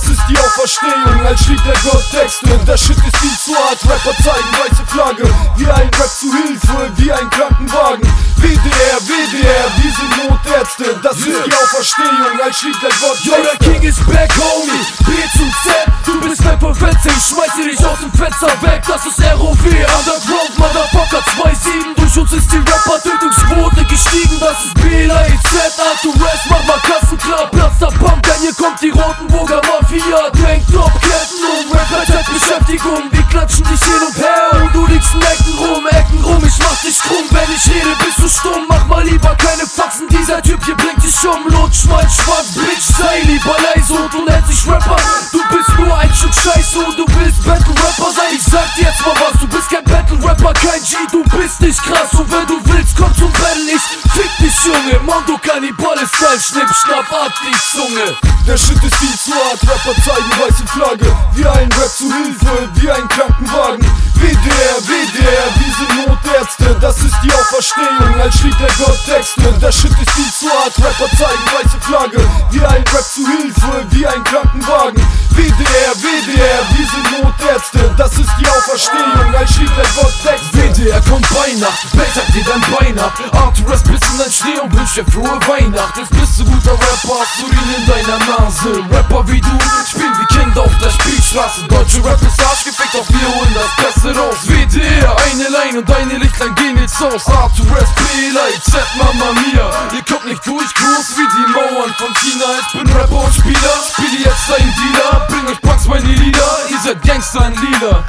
das ist die Auferstehung. Als schrieb der Gott Texte, der Shit ist viel zu hart. Rapper zeigen weiße Flagge, wie ein Rap zu Hilfe, wie ein Krankenwagen. WDR, WDR, wir sind Notärzte, das ist die Auferstehung. Als schrieb der Gott Texte. Yo, der King ist back, homie, B zu Z. Du bist Rapper Fetze, ich schmeiße dich aus dem Fenster weg. Das ist ROW, Underground, Motherfucker 2-7. Durch uns ist die Rapper-Tötungsquote gestiegen. Das ist BLA, EZ, Arturest, mach mal Kassenklar, Platz der Pump, denn hier kommt die Rotenburger Mafia. Tanktop-Ketten um, Rap-Beschäftigung. Wir klatschen dich hin und her und du liegst in Ecken rum, ich mach dich krumm. Wenn ich rede, bist du stumm, mach mal lieber keine Faxen. Dieser Typ hier bringt dich um, lutsch mein Schwanz, Bitch, sei lieber leise und du nennst dich Rapper. Du bist nur ein Stück Scheiße und du willst Battle-Rapper sein. Ich sag dir jetzt mal was, du bist kein Battle-Rapper, kein G, du bist nicht krass. Und wenn du willst, komm zum Battle, ich fick dich, Junge. Mondo Kannibale-Style, schnipp, schnapp, ab die Zunge. Der Shit ist viel zu hart, Rapper zeigen weiße Flagge, wie ein Rap zu Hilfe, wie ein Krankenwagen. WDR, WDR, wir sind Notärzte, das ist die Auferstehung. Als schrieb der Gott Texte, der Shit ist viel zu hart, Rapper zeigen weiße Flagge, wie ein Rap zu Hilfe, wie ein Krankenwagen. WDR, WDR, wir sind Notärzte, das ist die Auferstehung. Als schrieb der Gott Texte. WDR kommt bei Nacht, Beltag dir dein Bein ab. Arturest bis in dein Schnee und wünsch dir frohe Weihnacht. Jetzt bist du guter Rapper, hast Urin in deiner Nase. Rapper wie du spielen wie Kinder auf der Spielstraße. Deutsche Rap ist arschgefickt, doch wir holen das Beste raus. WDR, eine Line und deine Lichtlein gehen jetzt aus. Arturest, BLA, Z, Mama Mia. Ihr kommt nicht durch, groß wie die Mauern von China. Ich bin Rapper und Spieler, spiele jetzt deinen Dealer. Bring euch Punks meine Lieder, ihr seid Gangster in Lila.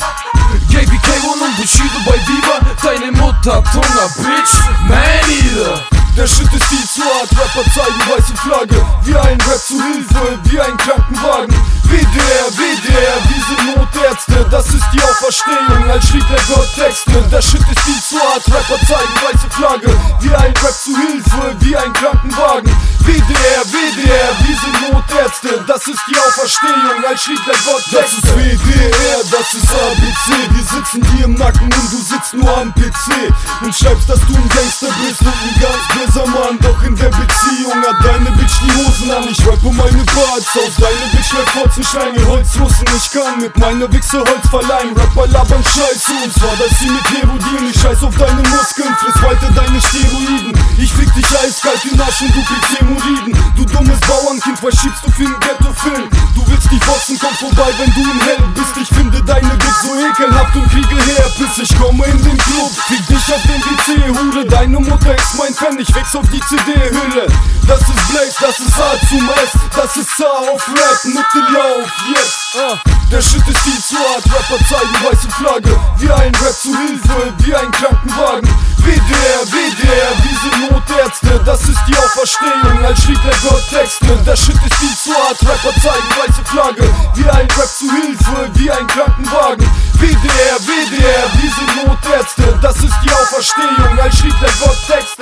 KBK1 und Bushido bei Viva. Deine Mutter hat Hunger, Bitch, man eater. Der Shit ist viel zu hart, Rapper zeigen weiße Flagge, wie ein Rap zu Hilfe, wie ein Krankenwagen. WDR, WDR, wir sind Notärzte, das ist die Auferstehung. Als schrieb der Gott Texte, der Shit ist viel zu hart, Rapper zeigen weiße Flagge, wie ein Rap zu Hilfe, wie ein Krankenwagen. WDR, WDR, wir sind Notärzte, das ist die Auferstehung. Als schrieb der Gott Texte. Das ist WDR, das ist ABC, wir sitzen dir im Nacken und du sitzt nur am PC und schreibst, dass du ein Gangster bist und ein ganz böser Mann. Doch in der Beziehung hat deine Bitch die Hosen an. Ich rappe meine Parts aus, deine Bitch läuft Fotzensteine, Holzrussen. Ich kann mit meiner Wichse Holz verleihen. Rapper labern Scheiße und zwar, dass sie mit Heroin. Ich scheiß auf deine Muskeln, friss weiter deine Steroiden. Ich fick dich eiskalt in Arsch und du kriegst Hämorrhoiden. Du dummes Bauernkind, was schiebst du für einen Ghetto-Film? Du willst dich boxen, komm vorbei, wenn du im Hell bist. Ich finde deine Bitch so ekelhaft und kriege Herpes. Ich komme in den Club, fick dich auf den WC, Hure. Deine Mutter ist mein Fan, ich wächs auf die CD-Hülle. Das ist Blaze, das ist A zum S, das ist A auf Rap, Nutte lauf, yes. Der Shit ist viel zu hart, Rapper zeigen weiße Flagge, wie ein Rap zu Hilfe, wie ein Krankenwagen. WDR, WDR, wir sind Notärzte, das ist die Auferstehung. Als schrieb der Gott Texte, der Shit ist viel zu hart, Rapper zeigen weiße Flagge, wie ein Rap zu Hilfe, wie ein Krankenwagen. WDR, WDR, wir sind Notärzte, das ist die Auferstehung. Als schrieb der Gott Texte.